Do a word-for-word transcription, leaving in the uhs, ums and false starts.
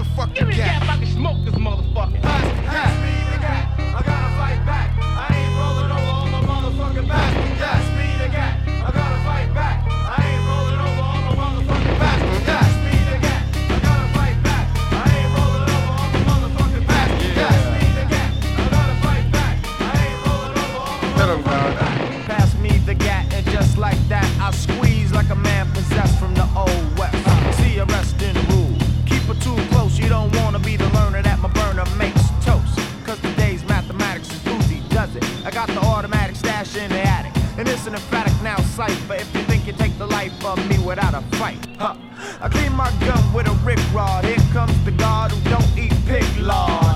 motherfucking Give me gat. gat if I can smoke this motherfucker. Pass, pass me the gat. I gotta fight back. I ain't rolling over on my motherfucking back. Pass me the gat. I gotta fight back. I ain't rolling over on my motherfucking back. Pass me the gat. I gotta fight back. I ain't rolling over on my motherfucking back. Pass me the gat. I gotta fight back. I ain't rolling over on my motherfucking back. Pass me the gat, and just like that, I squeeze like a man possessed from the old west. See, arrest in rule. Keep it too close. You don't wanna be the learner that my burner makes toast. Cause today's mathematics is Uzi does it. I got the automatic stash in the attic. And it's an emphatic now cipher. If you think you take the life of me without a fight, huh? I clean my gun with a Rick rod. Here comes the God who don't eat pig lard.